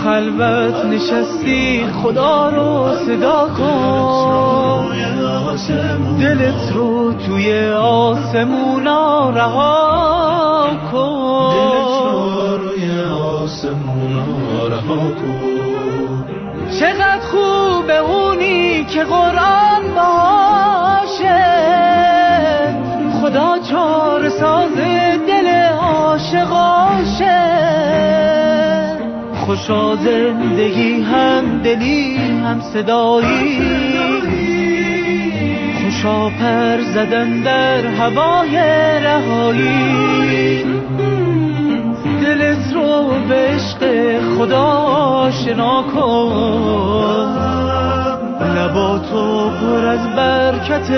خلوت نشستی خدا رو صدا کن، دلت رو توی آسمونا رها کن، روی آسمونا رها کن. چقدر خوبه اونی که قرآن باشه، خدا چار ساز دل عاشقاشه. خوشا زندگی هم دلی هم صدایی، خوشا پر زدن در هوای رهایی. دلت رو به عشق خدا آشنا کن، لباتو پر از برکت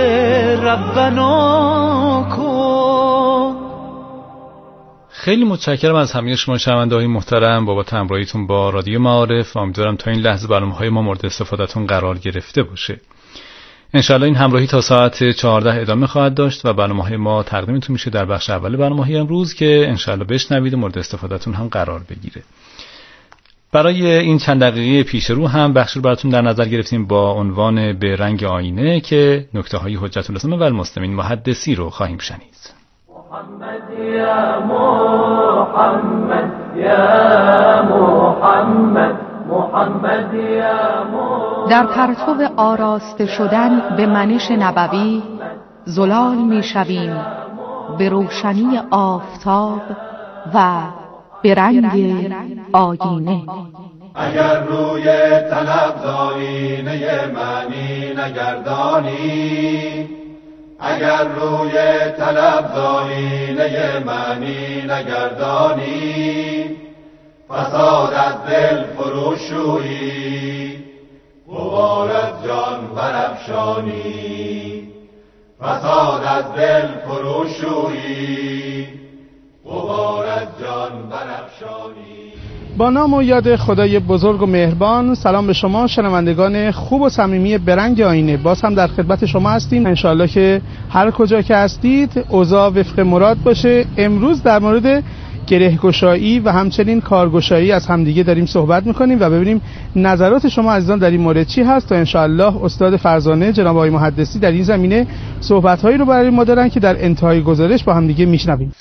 ربنا کن. خیلی متشکرم از همه شما شنونده‌های محترم بابت همراهیتون با رادیو معارف. امیدوارم تا این لحظه برنامه‌های ما مورد استفادهتون قرار گرفته باشه. انشالله این همراهی تا ساعت 14 ادامه خواهد داشت و برنامه‌های ما تقدیمتون میشه در بخش اول برنامه‌های امروز که انشالله بشنوید و مورد استفادهتون هم قرار بگیره. برای این چند دقیقه پیش رو هم بخش رو براتون در نظر گرفتیم با عنوان به رنگ آینه که نکته‌های حجت الاسلام و المسلمین محدثی رو خواهیم شنید. محمد یا محمد یا محمد، محمد یا محمد. در پرتو آراسته شدن به منش نبوی زلال می‌شویم به روشنی آفتاب و به رنگ آینه. اگر روی طلب آینه معنی نگردانی، اگر روی طلب آینه معنی نگردانی، فساد از دل فروشویی غبار از جان برافشانی، فساد از دل فروشویی غبار از جان برافشانی. با نام و یاد خدای بزرگ و مهربان، سلام به شما شنوندگان خوب و صمیمی برنگ آینه. باز هم در خدمت شما هستیم. انشالله که هر کجا که هستید اوضاع وفق مراد باشه. امروز در مورد گره‌گشایی و همچنین کارگشایی از همدیگه داریم صحبت میکنیم و ببینیم نظرات شما عزیزان در این مورد چی هست تا انشالله استاد فرزانه جناب آقای محدثی در این زمینه صحبت‌هایی رو برای ما دارن که در انتهای گزارش با همدیگه میشنویم.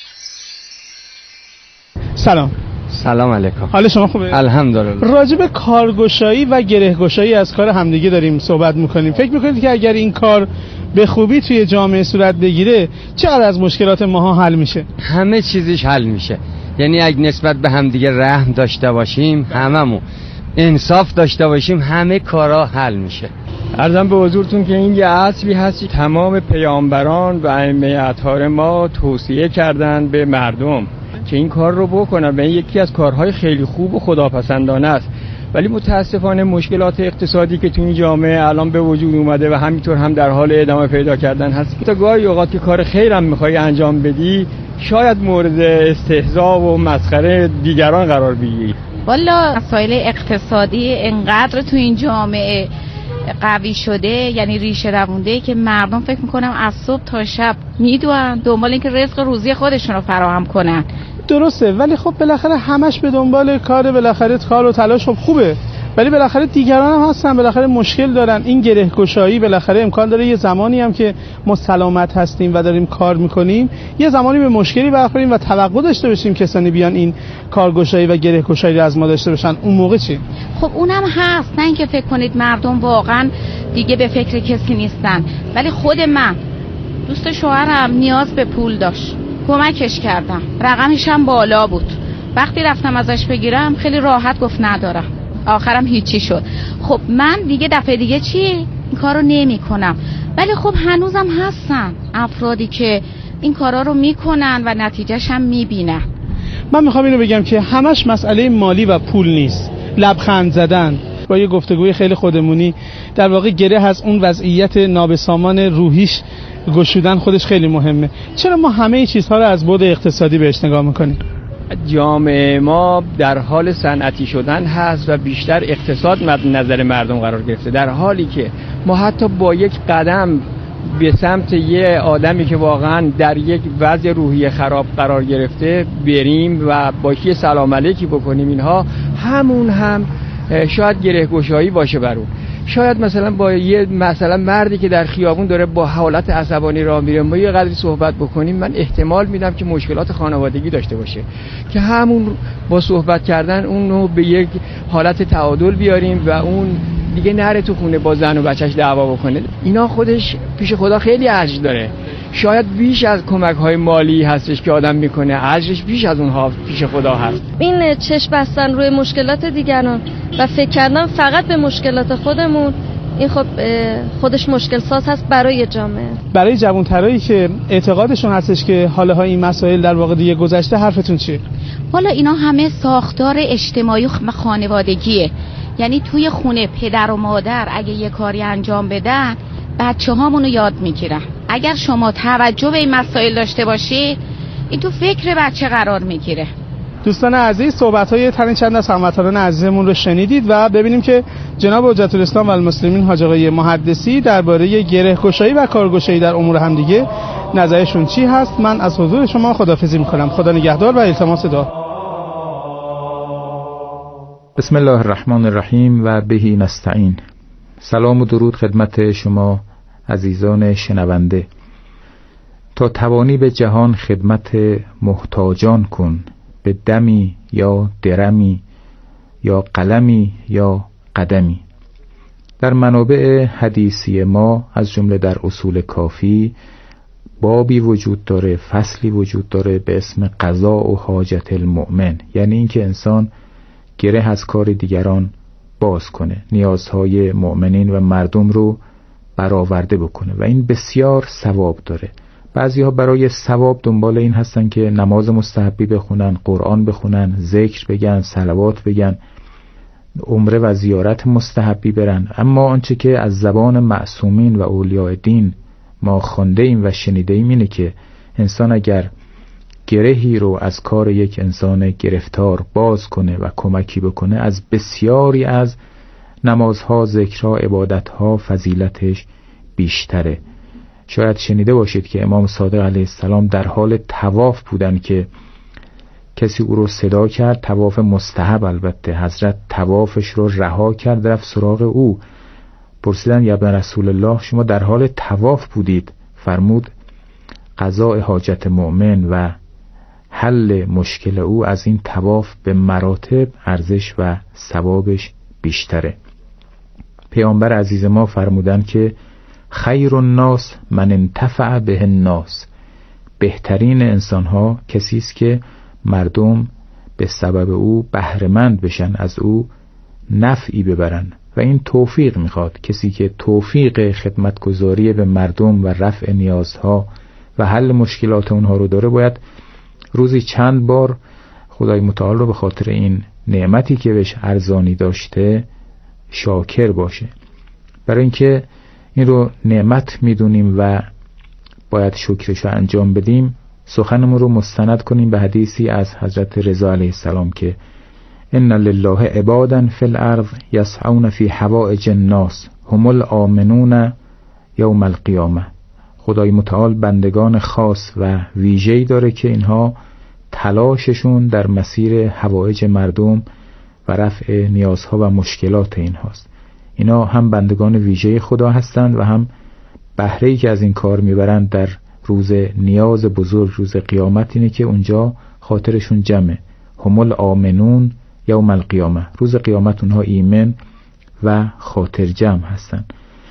سلام. سلام علیکم. حال شما خوبه؟ الحمدلله. راجع به کارگشایی و گره‌گشایی از کار همدیگه داریم صحبت میکنیم. فکر میکنید که اگر این کار به خوبی توی جامعه صورت بگیره چقدر از مشکلات ماها حل میشه؟ همه چیزش حل میشه. یعنی اگه نسبت به همدیگه رحم داشته باشیم، هممون انصاف داشته باشیم، همه کارا حل میشه. عرضم به حضورتون که این یه اصلی هست تمام پیامبران و ائمه اطهار ما توصیه کردن به مردم که این کار رو بکنن و این یکی از کارهای خیلی خوب و خداپسندانه است. ولی متاسفانه مشکلات اقتصادی که تو این جامعه الان به وجود اومده و همینطور هم در حال ادامه پیدا کردن هست. تا گاهی اوقات که کار خیرم میخوای انجام بدی شاید مورد استهزاء و مسخره دیگران قرار بگیری. والا مسائل اقتصادی انقدر تو این جامعه قوی شده، یعنی ریشه دوونده که مردم فکر میکنم از صبح تا شب میدوئن دنبال اینکه رزق روزی خودشون رو فراهم کنن. درسته، ولی خب بالاخره همش به دنبال کار، بالاخره کار و تلاش خب خوبه، ولی بالاخره دیگران هم هستن بالاخره مشکل دارن. این گره‌گشایی بالاخره امکان داره یه زمانی هم که ما سلامت هستیم و داریم کار میکنیم یه زمانی به مشکلی برخوریم و توقع داشته باشیم کسانی بیان این کارگشایی و گره‌گشایی رو از ما داشته باشن. اون موقع چی؟ خب اونم هست، نه اینکه فکر کنید مردم واقعا دیگه به فکر کسی نیستن. ولی خود من دوست شوهرم نیاز به پول داشت، کمکش کردم، رقمش هم بالا بود. وقتی رفتم ازش بگیرم خیلی راحت گفت ندارم، آخرم هیچی شد. خب من دیگه دفعه دیگه چی این کارو نمی کنم. ولی خب هنوزم هستن افرادی که این کارا رو میکنن و نتیجهش هم میبینن. من میخوام اینو بگم که همش مسئله مالی و پول نیست. لبخند زدن با یه گفتگوی خیلی خودمونی در واقع گره از اون وضعیت نابسامان روحیش گشودن خودش خیلی مهمه. چرا ما همه چیزها رو از بعد اقتصادی بهش نگاه میکنیم؟ جامعه ما در حال صنعتی شدن هست و بیشتر اقتصاد مد نظر مردم قرار گرفته، در حالی که ما حتی با یک قدم به سمت یه آدمی که واقعا در یک وضع روحی خراب قرار گرفته بریم و با یه سلام علیکی بکنیم، اینها همون هم شاید گره‌گشایی باشه بر اون. شاید مثلا با یه مردی که در خیابون داره با حالت عصبانی راه میره ما یه قدری صحبت بکنیم، من احتمال میدم که مشکلات خانوادگی داشته باشه که همون با صحبت کردن اون رو به یک حالت تعادل بیاریم و اون دیگه نره تو خونه با زن و بچهش دعوا بکنه. اینا خودش پیش خدا خیلی اجر داره. شاید بیش از کمک‌های مالی هستش که آدم میکنه، اجرش بیش از اونها پیش خدا هست. این چشم بستن روی مشکلات دیگران و فکر کردن فقط به مشکلات خودمون، این خب خودش مشکل ساز هست برای جامعه. برای جوان‌ترایی که اعتقادشون هستش که حالا این مسائل در واقع دیگه گذشته، حرفتون چیه؟ والا اینا همه ساختار اجتماعی و خانوادگیه. یعنی توی خونه پدر و مادر اگه یه کاری انجام بدن بچه هامونو یاد میگیرن. اگر شما توجه به این مسائل داشته باشید این تو فکر بچه قرار میگیره. دوستان عزیز، صحبت‌های تن چند از هموطنان عزیزمون رو شنیدید و ببینیم که جناب حجت الاسلام و المسلمین حاج آقای محدثی درباره گره‌گشایی و کارگشایی در امور همدیگه نظرشون چی هست. من از حضور شما خداحافظی می‌کنم. خدا نگهدار و التماس دعا. بسم الله الرحمن الرحیم و بهی نستعین. سلام و درود خدمت شما عزیزان شنونده. تا توانی به جهان خدمت محتاجان کن، به دمی یا درمی یا قلمی یا قدمی. در منابع حدیثی ما از جمله در اصول کافی بابی وجود داره، فصلی وجود داره به اسم قضاء و حاجت المؤمن، یعنی اینکه انسان گره از کار دیگران باز کنه، نیازهای مؤمنین و مردم رو برآورده بکنه و این بسیار ثواب داره. بعضی‌ها برای ثواب دنبال این هستن که نماز مستحبی بخونن، قرآن بخونن، ذکر بگن، صلوات بگن، عمره و زیارت مستحبی برن. اما آنچه که از زبان معصومین و اولیاء دین ما خوانده ایم و شنیده ایم اینه که انسان اگر گرهی رو از کار یک انسان گرفتار باز کنه و کمکی بکنه، از بسیاری از نمازها، ذکرها، عبادتها فضیلتش بیشتره. شاید شنیده باشید که امام صادق علیه السلام در حال طواف بودن که کسی او رو صدا کرد، طواف مستحب البته. حضرت طوافش رو رها کرد، رفت سراغ او. پرسیدن یا ابن رسول الله شما در حال طواف بودید؟ فرمود قضاء حاجت مؤمن و حل مشکل او از این طواف به مراتب ارزش و ثوابش بیشتره. پیامبر عزیز ما فرمودن که خیر الناس من انتفع به الناس، بهترین انسانها کسی است که مردم به سبب او بهره‌مند بشن، از او نفعی ببرن و این توفیق میخواد. کسی که توفیق خدمتگزاری به مردم و رفع نیازها و حل مشکلات اونها رو داره باید روزی چند بار خدای متعال رو به خاطر این نعمتی که بهش ارزانی داشته شاکر باشه. برای اینکه این رو نعمت میدونیم و باید شکرش رو انجام بدیم، سخنمون رو مستند کنیم به حدیثی از حضرت رضا علیه السلام که ان لله عبادا فی الارض یسعون فی حوائج الناس هم الآمنون یوم القیامه. خدای متعال بندگان خاص و ویژه‌ای داره که اینها تلاششون در مسیر حوائج مردم و رفع نیازها و مشکلات اینهاست. اینا هم بندگان ویژه خدا هستند و هم بهره‌ای که از این کار میبرند در روز نیاز بزرگ، روز قیامت، اینه که اونجا خاطرشون جمعه. هم الآمنون یوم القیامه، روز قیامت اونها ایمن و خاطر جمع هستن.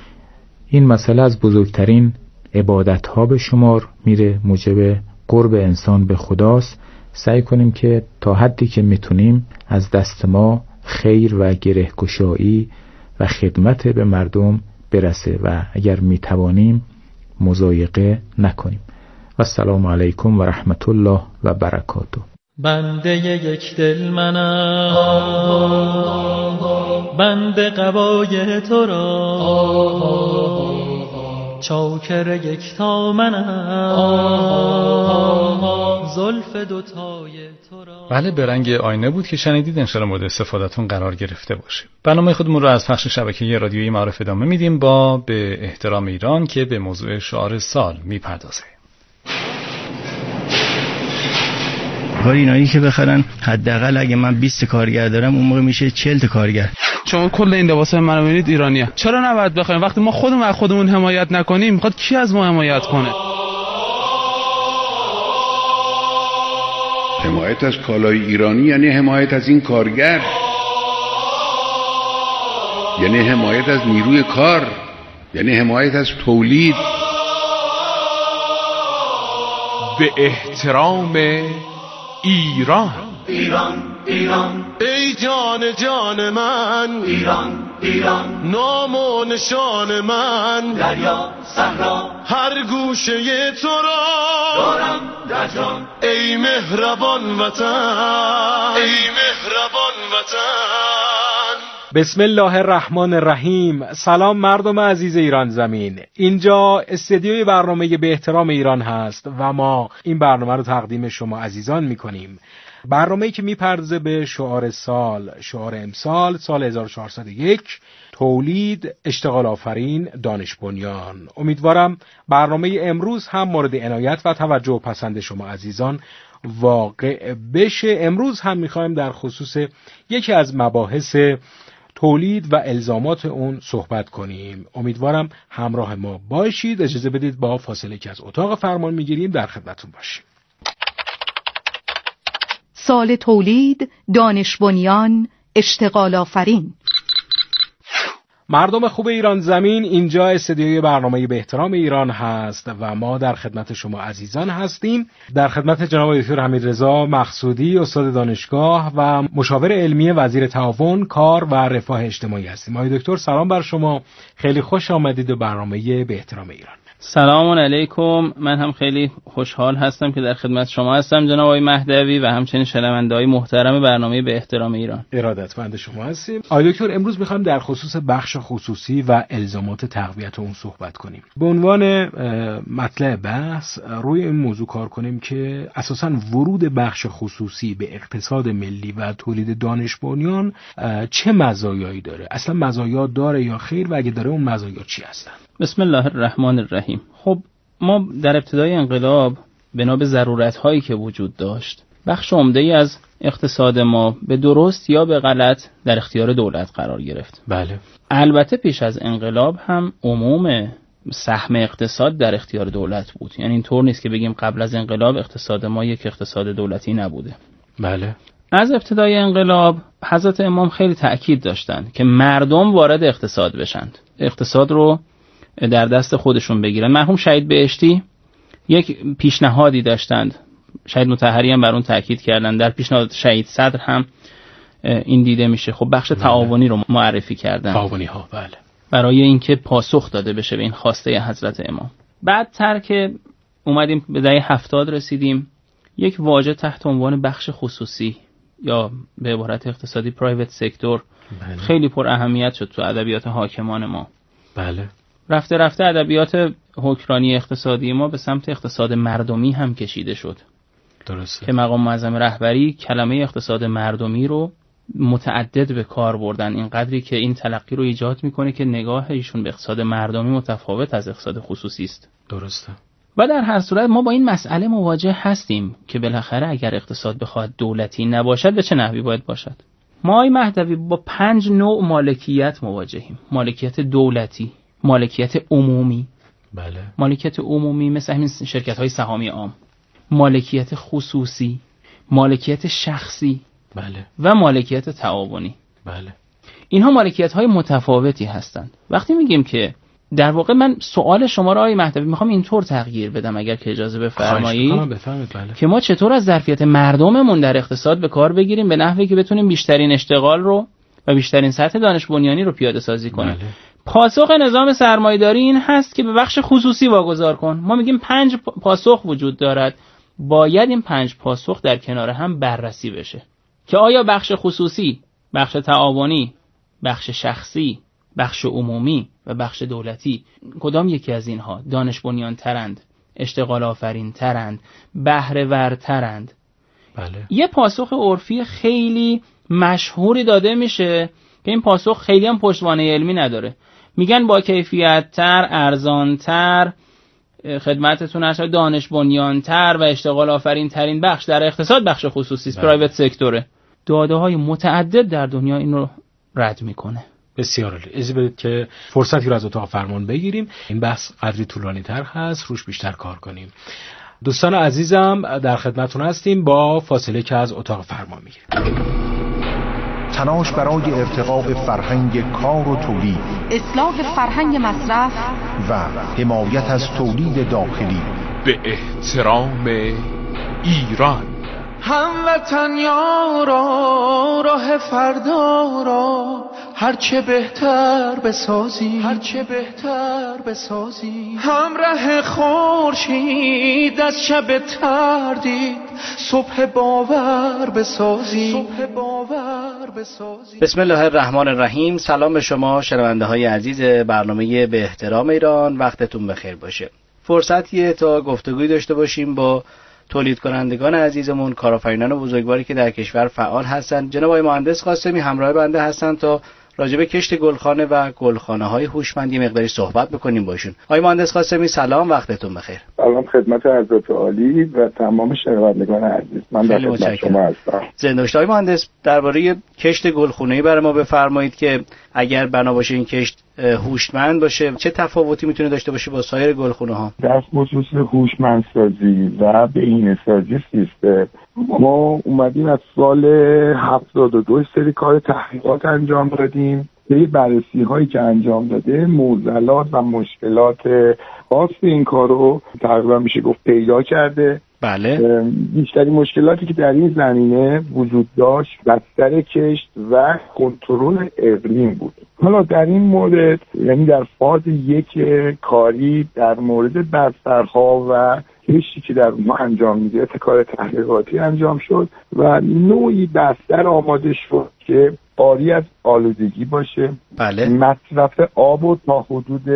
این مسئله از بزرگترین عبادت ها به شمار میره، موجب قرب انسان به خداست. سعی کنیم که تا حدی که میتونیم از دست ما خیر و گره‌گشایی و خدمت به مردم برسه و اگر میتوانیم مضایقه نکنیم. و السلام علیکم و رحمت الله و برکاته. بنده یک دل منم، بنده قبای تو را، چاکر یکتا منم، زلف دوتای تو را. بله، به رنگ آینه بود که شنیدید. انشاءالله مورد استفادهتون قرار گرفته باشه. برنامه خودمون رو از پخش شبکه رادیویی معارف ادامه میدیم با به احترام ایران که به موضوع شعار سال میپردازه. ولی اینایی که بخرن حداقل اگه من 20 کارگر دارم اون موقع میشه 40 تا کارگر. شما کل این لباسای منو ببینید ایرانیه. چرا نباید بخریم؟ وقتی ما خودمون از خودمون حمایت نکنیم میخواد کی از ما حمایت کنه؟ حمایت از کالای ایرانی یعنی حمایت از این کارگر، یعنی حمایت از نیروی کار، یعنی حمایت از تولید. به احترام ایران. ایران ایران ای جان جان من، ایران ایران نام و نشان من، دریا صحرا هر گوشه تو را دارم در جان، ای مهربان وطن، ای مهربان وطن. بسم الله الرحمن الرحیم. سلام مردم عزیز ایران زمین. اینجا استدیوی برنامه به احترام ایران هست و ما این برنامه رو تقدیم شما عزیزان میکنیم. برنامه‌ای که میپردازه به شعار سال، شعار امسال سال 1401، تولید، اشتغال آفرین، دانش بنیان. امیدوارم برنامه امروز هم مورد عنایت و توجه و پسند شما عزیزان واقع بشه. امروز هم میخوایم در خصوص یکی از مباحث تولید و الزامات اون صحبت کنیم. امیدوارم همراه ما باشید. اجازه بدید با فاصله که از اتاق فرمان میگیریم در خدمتتون باشیم. سال تولید، دانش بنیان، اشتغال آفرین. مردم خوب ایران زمین، اینجا استدیوی برنامه به احترام ایران هست و ما در خدمت شما عزیزان هستیم. در خدمت جناب دکتر حمیدرضا مقصودی، استاد دانشگاه و مشاور علمی وزیر تعاون، کار و رفاه اجتماعی هستیم. آقای دکتر سلام بر شما، خیلی خوش آمدید به برنامه به احترام ایران. سلام علیکم. من هم خیلی خوشحال هستم که در خدمت شما هستم جناب آقای مهدوی و همچنین شنونده‌های محترم برنامه به احترام ایران. ارادتمند شما هستیم. آقای دکتر امروز می‌خوایم در خصوص بخش خصوصی و الزامات تقویت اون صحبت کنیم. به عنوان مطلع بحث روی این موضوع کار کنیم که اساساً ورود بخش خصوصی به اقتصاد ملی و تولید دانش بنیان چه مزایایی داره؟ اصلا مزایا داره یا خیر و اگه داره اون مزایا چی هستن؟ بسم الله الرحمن الرحیم. خب ما در ابتدای انقلاب بنا به ضرورت‌هایی که وجود داشت بخش عمده‌ای از اقتصاد ما به درست یا به غلط در اختیار دولت قرار گرفت. بله. البته پیش از انقلاب هم عموم سهم اقتصاد در اختیار دولت بود. یعنی اینطور نیست که بگیم قبل از انقلاب اقتصاد ما یک اقتصاد دولتی نبوده. بله. از ابتدای انقلاب حضرت امام خیلی تأکید داشتند که مردم وارد اقتصاد بشند. اقتصاد رو در دست خودشون بگیرن. مرحوم شهید بهشتی یک پیشنهادی داشتند، شهید مطهری هم بر اون تاکید کردن. در پیشنهاد شهید صدر هم این دیده میشه. خب بخش تعاونی رو معرفی کردن، تعاونی ها، بله، برای اینکه پاسخ داده بشه به این خواسته حضرت امام. بعدتر که اومدیم به دهه 70 رسیدیم، یک واژه تحت عنوان بخش خصوصی یا به عبارت اقتصادی پرایوت سکتور خیلی پر اهمیت شد تو ادبیات حاکمان ما. بله. رفته رفته ادبیات حکمرانی اقتصادی ما به سمت اقتصاد مردمی هم کشیده شد. درسته. که مقام معظم رهبری کلمه اقتصاد مردمی رو متعدد به کار بردن، اینقدری که این تلقی رو ایجاد میکنه که نگاه ایشون به اقتصاد مردمی متفاوت از اقتصاد خصوصی است. درسته. و در هر صورت ما با این مسئله مواجه هستیم که بالاخره اگر اقتصاد بخواد دولتی نباشد به چه نحوی باید باشد. ما آقای مهدوی با 5 نوع مالکیت مواجهیم. مالکیت دولتی، مالکیت عمومی، بله، مالکیت عمومی مثل همین شرکت‌های سهامی عام، مالکیت خصوصی، مالکیت شخصی، بله، و مالکیت تعاونی. بله. اینها مالکیت‌های متفاوتی هستند. وقتی میگیم که در واقع من سوال شما را آقای مهدوی میخوام اینطور تغییر بدم اگر که اجازه بفرمایید، بله. که ما چطور از ظرفیت مردممون در اقتصاد به کار بگیریم به نحوی که بتونیم بیشترین اشتغال رو و بیشترین سطح دانش بنیانی رو پیاده سازی کنیم. بله. پاسخ نظام سرمایه‌داری این هست که به بخش خصوصی واگذار کن. ما میگیم 5 پاسخ وجود دارد، باید این 5 پاسخ در کنار هم بررسی بشه که آیا بخش خصوصی، بخش تعاونی، بخش شخصی، بخش عمومی و بخش دولتی کدام یکی از اینها دانش بنیان ترند، اشتغال آفرین ترند، بهره ور ترند؟ بله. یه پاسخ عرفی خیلی مشهوری داده میشه که این پاسخ خیلی هم پشتوانه علمی نداره. میگن با کیفیت تر، ارزان تر، خدمتتون هست دانش بنیان تر و اشتغال آفرین ترین بخش در اقتصاد بخش خصوصی است، پرایوت سکتوره. داده های متعدد در دنیا این رو رد میکنه. بسیار عالی. اجازه بدید که فرصتی رو از اتاق فرمان بگیریم. این بحث قدری طولانی تر هست، روش بیشتر کار کنیم. دوستان عزیزم در خدمتتون هستیم با فاصله که از اتاق فرمان میگیریم. تلاش برای ارتقاء فرهنگ کار و تولید، اصلاح فرهنگ مصرف و حمایت از تولید داخلی به احترام ایران. هموطن یارا راه فردا را هرچه بهتر بسازی، هرچه بهتر بسازی. همراه خورشید از شب تردید صبح باور بسازی، صبح باور بسازی. بسم الله الرحمن الرحیم. سلام به شما شنونده های عزیز برنامه به احترام ایران. وقتتون بخیر باشه. فرصتیه تا گفتگوی داشته باشیم با تولید کنندگان عزیزمون، کارآفرینان بزرگواری که در کشور فعال هستند. جناب آقای مهندس قاسمی همراه بنده هستن تا راجع به کشت گلخانه و گلخانه‌های هوشمند یه مقداری صحبت بکنیم باشون. آقای مهندس قاسمی سلام، وقتتون بخیر. سلام خدمت حضرت عالی و تمام شنوندگان عزیز. من در خدمت شما هستم. زنده باشید. آقای مهندس درباره کشت گلخانه‌ای برای ما بفرمایید که اگر بنا باشه این کشت هوشمند باشه چه تفاوتی میتونه داشته باشه با سایر گلخانه‌ها؟ در خصوص هوشمندسازی و بهینه‌سازی سیستم ما اومدیم از سال 72 سری کار تحقیقات انجام دادیم. به بررسی هایی که انجام داده معضلات و مشکلات خاص این کارو تقریبا میشه گفت پیدا کرده. بله. بیشترین مشکلاتی که در این زمینه وجود داشت بستر کشت و کنترل اقلیم بود. حالا در این مورد یعنی در فاز یک کاری در مورد بسترها و کشتی که در اونها انجام میده کار تحقیقاتی انجام شد و نوعی بستر آماده شد که عاری از آلودگی باشه. بله. مصرف آب رو تا حدود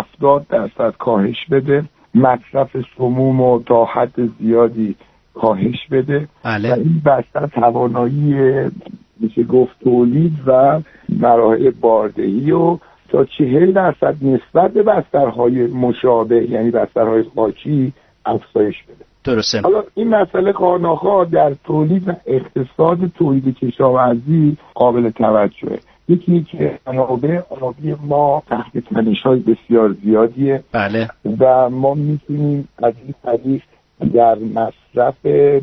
70% کاهش بده، مصرف سموم رو تا حد زیادی کاهش بده. بله. و این بستر توانایی میشه گفت تولید و مراحل باردهی و تا 40% نسبت به بسترهای مشابه یعنی بسترهای خاکی افزایش بده. درسته. حالا این مسئله خانه‌ها در تولید و اقتصاد تولید کشاورزی قابل توجهه. یکی که منابع آبی ما تحت تنش‌های بسیار زیادیه. بله. و ما میتونیم از این طریق در مصرف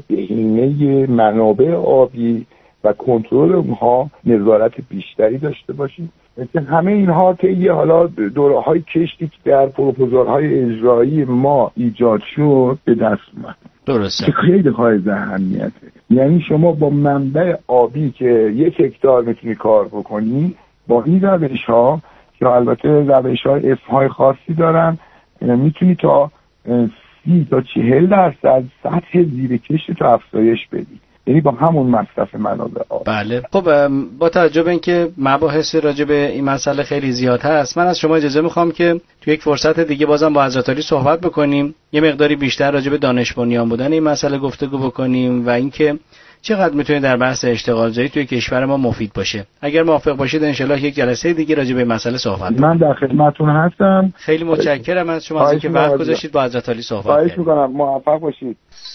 بهینه منابع آبی و کنترل اونها نظارت بیشتری داشته باشیم. مثل همه اینها طی حالا دوره‌های کشتی که در پروپوزال‌های اجرایی ما ایجاد شد به دست اومد. درسته. که خیلی حائز اهمیته. یعنی شما با منبع آبی که 1 هکتار میتونی کار بکنی با این روش‌ها که البته روش‌های افهای خاصی دارن میتونی تا 30 تا 40% سطح زیر کشت رو افزایش بدی. یعنی با همون مصرف منابع آب. بله. خب با توجه به اینکه مباحث راجع به این مسئله خیلی زیاد هست من از شما اجازه میخوام که تو یک فرصت دیگه بازم با حضرت عالی صحبت بکنیم، یه مقداری بیشتر راجع به دانش بنیان بودن این مسئله گفتگو بکنیم و اینکه چقدر میتونه در بحث اشتغال زایی توی کشور ما مفید باشه. اگر موافق باشید ان شاءالله یک جلسه دیگه راجع به این مسئله صحبت کنیم. من در خدمتتون هستم. خیلی متشکرم از شما از اینکه وقت گذاشتید با حضرت عالی صحبت کردید. خواهش می‌کنم. موفق باشید.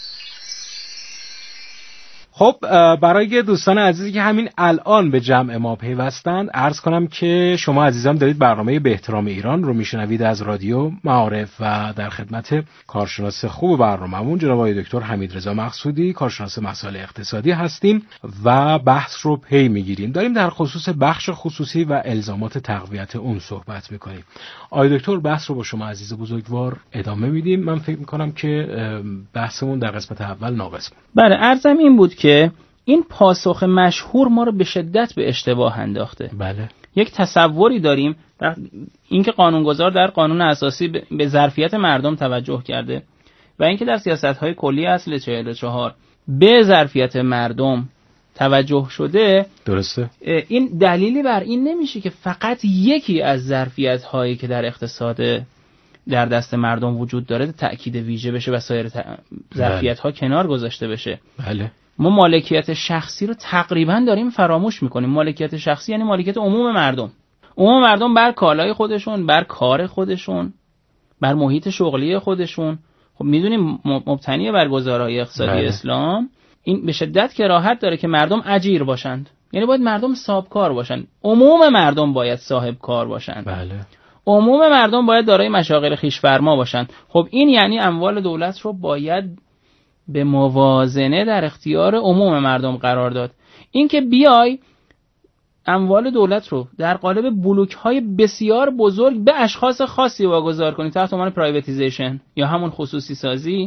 خب برای دوستان عزیزی که همین الان به جمع ما پیوستند عرض کنم که شما عزیزان دارید برنامه به احترام ایران رو میشنوید از رادیو معارف و در خدمت کارشناس خوب برنامه‌مون جناب آقای دکتر حمیدرضا مقصودی کارشناس مسائل اقتصادی هستیم و بحث رو پی میگیریم. داریم در خصوص بخش خصوصی و الزامات تقویت اون صحبت میکنیم. آقای دکتر بحث رو با شما عزیز بزرگوار ادامه میدیم. من فکر میکنم که بحثمون در قسمت اول ناقص بود. بله عرضم این بود که این پاسخ مشهور ما رو به شدت به اشتباه انداخته. بله. یک تصوری داریم اینکه قانونگذار در قانون اساسی به ظرفیت مردم توجه کرده و اینکه در سیاست‌های کلی اصل 44 به ظرفیت مردم توجه شده. درسته. این دلیلی بر این نمیشه که فقط یکی از ظرفیت‌هایی که در اقتصاد در دست مردم وجود داره تأکید ویژه بشه و سایر ظرفیت‌ها کنار گذاشته بشه. بله. ما مالکیت شخصی رو تقریبا داریم فراموش میکنیم. مالکیت شخصی یعنی مالکیت عموم مردم. عموم مردم بر کالای خودشون، بر کار خودشون، بر محیط شغلی خودشون. خب میدونیم مبتنی بر گزارهای اقتصادی اسلام این به شدت کراهت داره که مردم اجیر باشند، یعنی باید مردم صاحب کار باشند. عموم مردم باید صاحب کار باشند. عموم مردم باید دارای مشاغل خویش فرما باشند. خب این یعنی اموال دولت رو باید به موازنه در اختیار عموم مردم قرار داد. این که بیای اموال دولت رو در قالب بلوک‌های بسیار بزرگ به اشخاص خاصی واگذار کنی تحت عنوان پرایوتیزیشن یا همون خصوصی سازی،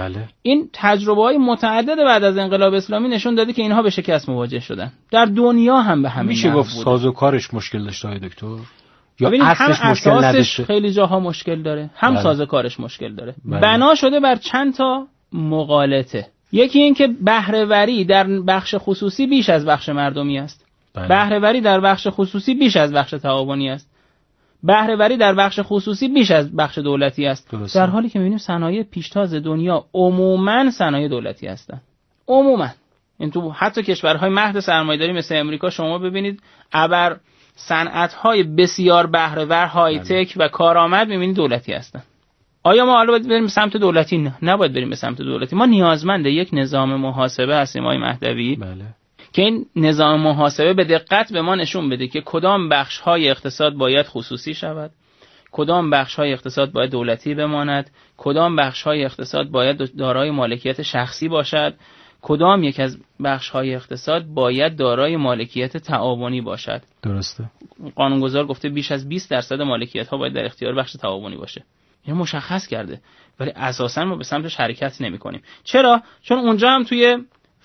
این تجربه‌های متعدد بعد از انقلاب اسلامی نشون داده که اینها به شکست مواجه شدن. در دنیا هم به همین میشه گفت سازوکارش مشکل داشته های دکتر، یا اصلش مشکل نداشته؟ خیلی جاها مشکل داره، هم سازوکارش مشکل داره. بنا شده بر چند تا مغالطه. یکی این که بهره‌وری در بخش خصوصی بیش از بخش مردمی است. بهره‌وری در بخش خصوصی بیش از بخش تعاونی است. بهره‌وری در بخش خصوصی بیش از بخش دولتی است. در حالی که می‌بینیم صنایع پیشتاز دنیا عموماً صنایع دولتی هستند. عموماً این تو حتی کشورهای مهد سرمایه‌داری مثل امریکا شما ببینید ابر صنعت‌های بسیار بهره‌ور، های تک و کارآمد می‌بینید دولتی هستند. آیا ما حالا باید بریم سمت دولتی؟ نه، نباید بریم به سمت دولتی. ما نیازمند یک نظام محاسبه هستیم آقای مهدوی. که این نظام محاسبه به دقت به ما نشون بده که کدام بخش‌های اقتصاد باید خصوصی شود، کدام بخش‌های اقتصاد باید دولتی بماند، کدام بخش‌های اقتصاد باید دارای مالکیت شخصی باشد، کدام یک از بخش‌های اقتصاد باید دارای مالکیت تعاونی باشد. درسته. قانونگذار گفته بیش از 20% مالکیت‌ها باید در اختیار بخش تعاونی باشه. این مشخص کرده، ولی اساساً ما به سمتش حرکت نمی‌کنیم. چرا؟ چون اونجا هم توی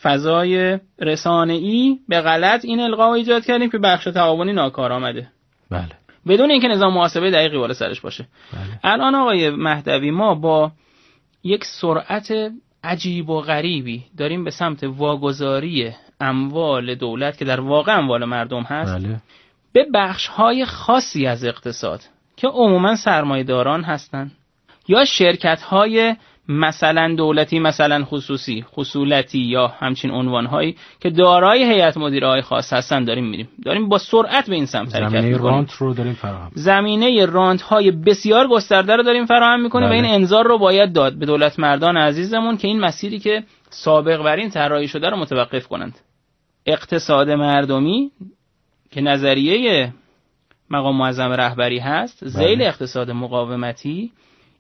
فضای رسانه‌ای به غلط این القا ایجاد کردیم که بخش تعاونی ناکارآمده. بدون اینکه نظام محاسبه دقیقی بالا سرش باشه. الان آقای مهدوی ما با یک سرعت عجیب و غریبی داریم به سمت واگذاری اموال دولت که در واقع اموال مردم هست به بخش‌های خاصی از اقتصاد که عموماً سرمایه‌داران هستند یا شرکت‌های مثلا دولتی، مثلا خصوصی، خصولتی یا همچین عنوان‌هایی که دارای هیئت مدیره‌های خاص هستن داریم با سرعت به این سمت حرکت می‌کنیم. زمینه رانت رو داریم فراهم. زمینه رانت‌های بسیار گسترده رو داریم فراهم می‌کنیم و این انذار رو باید داد به دولت مردان عزیزمون که این مسیری که سابق بر این طراحی شده رو متوقف کنند. اقتصاد مردمی که نظریه مقام معظم رهبری هست، ذیل اقتصاد مقاومتی،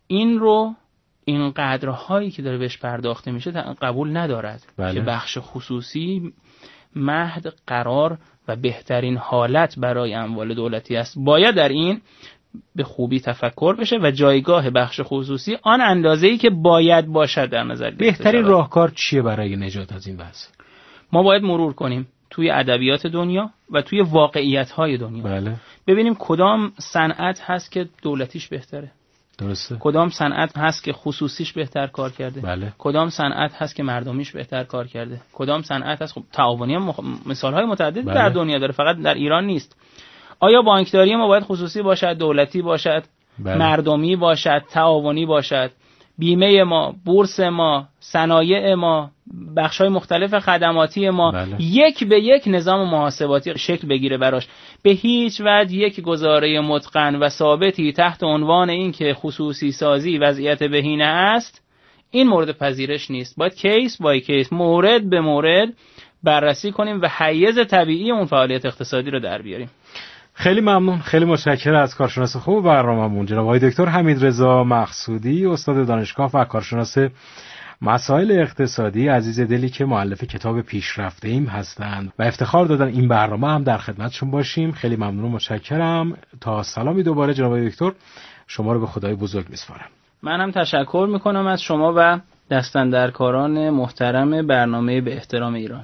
این قدرهایی که داره بهش پرداخته میشه قبول ندارد که بخش خصوصی مهد قرار و بهترین حالت برای اموال دولتی است. باید در این به خوبی تفکر بشه و جایگاه بخش خصوصی آن اندازه‌ای که باید باشد در نظر گرفته. بهترین راهکار چیه برای نجات از این وضع؟ ما باید مرور کنیم توی ادبیات دنیا و توی واقعیت‌های دنیا. ببینیم کدام صنعت هست که دولتیش بهتره. درسته. کدام صنعت هست که خصوصیش بهتر کار کرده. کدام صنعت هست که مردمیش بهتر کار کرده. کدام صنعت هست، خب تعاونی هم مثال‌های متعددی در دنیا داره، فقط در ایران نیست. آیا بانکداری ما باید خصوصی باشد، دولتی باشد، مردمی باشد، تعاونی باشد؟ بیمه ما، بورس ما، صنایع ما، بخش‌های مختلف خدماتی ما یک به یک نظام محاسباتی شکل بگیره براش. به هیچ وجه یک گزاره متقن و ثابتی تحت عنوان این که خصوصی سازی وضعیت بهینه است این مورد پذیرش نیست. باید کیس بای کیس، مورد به مورد بررسی کنیم و حیز طبیعی اون فعالیت اقتصادی رو در بیاریم. خیلی ممنون، خیلی متشکرم از کارشناس خوب برنامه‌مون جناب آقای دکتر حمیدرضا مقصودی، استاد دانشگاه و کارشناس مسائل اقتصادی عزیز دلی که مؤلف کتاب پیشرفته ایم هستند و افتخار دادن این برنامه هم در خدمتشون باشیم. خیلی ممنون و متشکرم. تا سلامی دوباره جناب آقای دکتر، شما رو به خدای بزرگ میسپارم. من هم تشکر میکنم از شما و دستاندرکاران محترم برنامه به احترام ایران.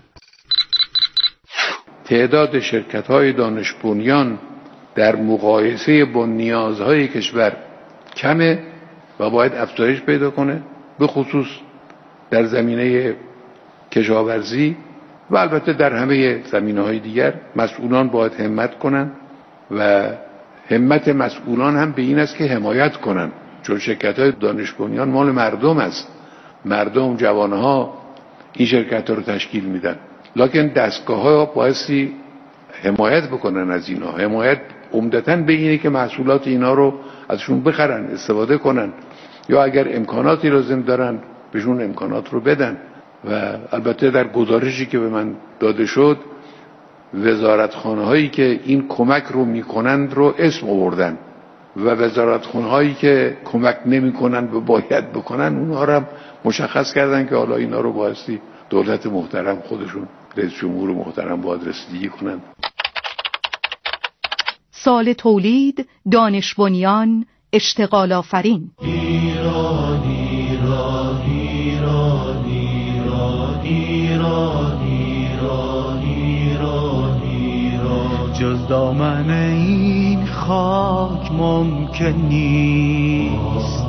تعداد شرکت‌های دانش بنیان در مقایسه با نیازهای کشور کمه و باید افزایش پیدا کنه، به خصوص در زمینه کشاورزی و البته در همه زمینه‌های دیگر. مسئولان باید همت کنن و همت مسئولان هم به این است که حمایت کنن، چون شرکت‌های دانش بنیان مال مردم است. مردم، جوانها این شرکت‌ها رو تشکیل میدن، لکن دستگاه‌ها بایستی حمایت بکنن از اینا. حمایت عمدتاً به اینه که محصولات اینا رو ازشون بخرن، استفاده کنن، یا اگر امکاناتی لازم دارن بهشون امکانات رو بدن. و البته در گزارشی که به من داده شد وزارتخانه هایی که این کمک رو میکنند رو اسم آوردن و وزارتخانه هایی که کمک نمیکنند و باید بکنن اونها رو مشخص کردن که حالا اینا رو بایستی دولت محترم خودشون، رئیس جمهور محترم باید رسیدگی کنن. سال تولید، دانش بنیان، اشتغال آفرین. ایران ایران ایران ایران ایران ایران ایران ایران، جز دامن این خاک ممکن نیست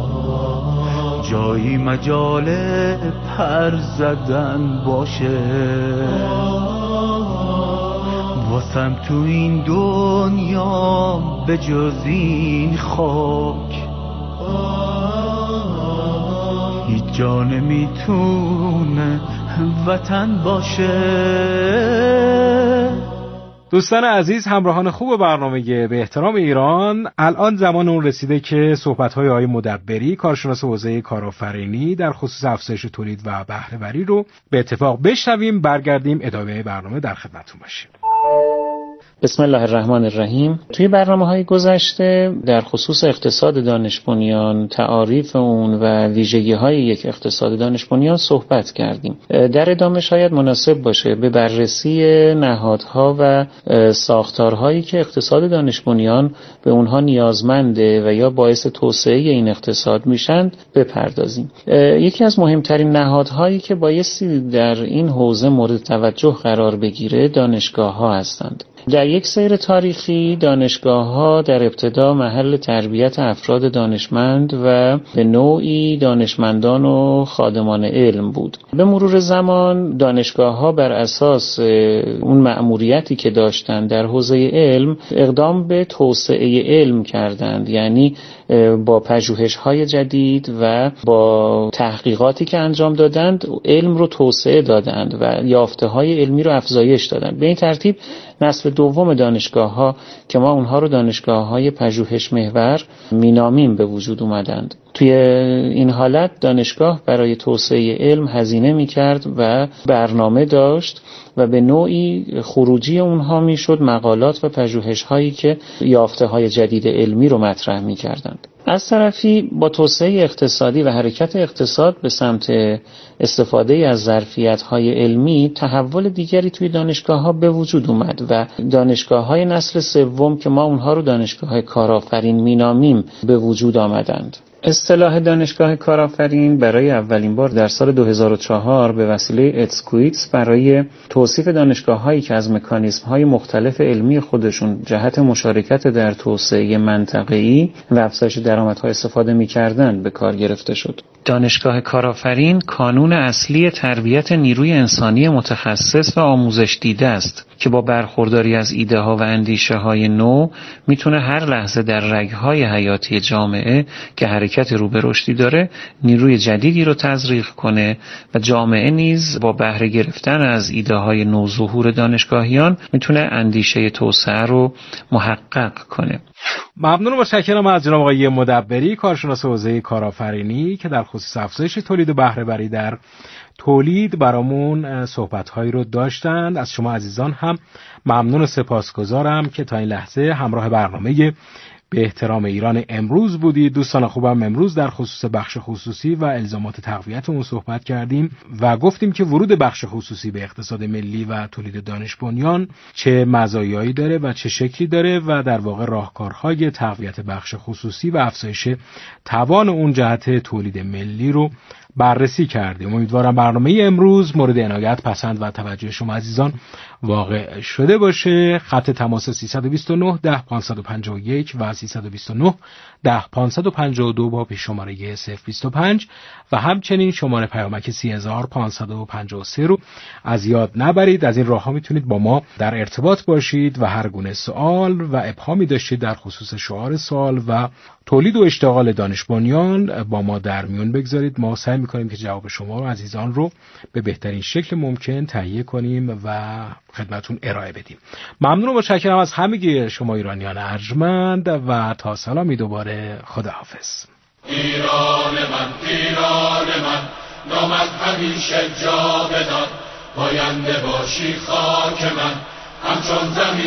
جایی مجال پر زدن باشه. واسم تو این دنیا به جز این خاک هیچ جا نمیتونه وطن باشه. دوستان عزیز، همراهان خوب برنامه به احترام ایران، الان زمان اون رسیده که صحبت‌های آقای مدبری، کارشناس حوزه کارآفرینی در خصوص افزایش تولید و بهره‌وری رو به اتفاق بشنویم. برگردیم ادامه برنامه در خدمتتون باشیم. بسم الله الرحمن الرحیم. توی برنامه‌های گذشته در خصوص اقتصاد دانش بنیان، تعاریف اون و ویژگی‌های یک اقتصاد دانش بنیان صحبت کردیم. در ادامه شاید مناسب باشه به بررسی نهادها و ساختارهایی که اقتصاد دانش بنیان به اونها نیازمنده و یا باعث توسعه این اقتصاد میشن بپردازیم. یکی از مهمترین نهادهایی که بایستی در این حوزه مورد توجه قرار بگیره دانشگاه‌ها هستند. در یک سیر تاریخی دانشگاه‌ها در ابتدا محل تربیت افراد دانشمند و به نوعی دانشمندان و خادمان علم بود. به مرور زمان دانشگاه‌ها بر اساس اون مأموریتی که داشتند در حوزه علم اقدام به توسعه علم کردند، یعنی با پژوهش‌های جدید و با تحقیقاتی که انجام دادند علم رو توسعه دادند و یافته‌های علمی رو افزایش دادند. به این ترتیب نسل دوم دانشگاه‌ها که ما اونها رو دانشگاه‌های پژوهش محور مینامیم به وجود اومدند. توی این حالت دانشگاه برای توسعه علم هزینه می‌کرد و برنامه داشت و به نوعی خروجی اونها میشد مقالات و پژوهش‌هایی که یافته‌های جدید علمی رو مطرح می‌کردند. از طرفی با توسعه اقتصادی و حرکت اقتصاد به سمت استفاده از ظرفیت‌های علمی تحول دیگری توی دانشگاه‌ها به وجود اومد و دانشگاه‌های نسل سوم که ما اونها رو دانشگاه‌های کارآفرین مینامیم به وجود آمدند. اصطلاح دانشگاه کارآفرین برای اولین بار در سال 2004 به وسیله اتسکویتس برای توصیف دانشگاه‌هایی که از مکانیزم‌های مختلف علمی خودشون جهت مشارکت در توسعه منطقه‌ای و افزایش درآمدها استفاده می‌کردند به کار گرفته شد. دانشگاه کارآفرین کانون اصلی تربیت نیروی انسانی متخصص و آموزش دیده است که با برخورداری از ایده ها و اندیشه های نو میتونه هر لحظه در رگهای حیاتی جامعه که حرکت رو به رشدی داره نیروی جدیدی رو تزریق کنه و جامعه نیز با بهره گرفتن از ایده های نو ظهور دانشگاهیان میتونه اندیشه توسعه رو محقق کنه. ممنون و متشکرم از جناب آقای مدبری، کارشناس حوزه کارآفرینی که در خصوص افزایش تولید و بهره‌وری در تولید برامون صحبت‌هایی رو داشتند. از شما عزیزان هم ممنون و سپاسگزارم که تا این لحظه همراه برنامه به احترام ایران امروز بودید. دوستان خوبم، امروز در خصوص بخش خصوصی و الزامات تقویت اون صحبت کردیم و گفتیم که ورود بخش خصوصی به اقتصاد ملی و تولید دانش بنیان چه مزایایی داره و چه شکلی داره و در واقع راهکارهای تقویت بخش خصوصی و افزایش توان اون جهت تولید ملی رو بررسی کردیم. امیدوارم برنامه امروز مورد عنایت، پسند و توجه شما عزیزان واقع شده باشه. خط تماس 329 10 551 و 329 10 552 با پیش شماره 025 و همچنین شماره پیامک 3553 رو از یاد نبرید. از این راه ها میتونید با ما در ارتباط باشید و هر گونه سوال و ابهامی داشتید در خصوص شعار سال و تولید و اشتغال دانش بنیان با ما در میون بگذارید. ما سعی میکنیم که جواب شما عزیزان رو به بهترین شکل ممکن تهیه کنیم و خدمتون ارائه بدیم. ممنون و متشکرم از همگی شما ایرانیان ارجمند و تا سلامی دوباره. خداحافظ. ایران من نامت همیشه جاودان، پاینده باشی خاک من همچون زمین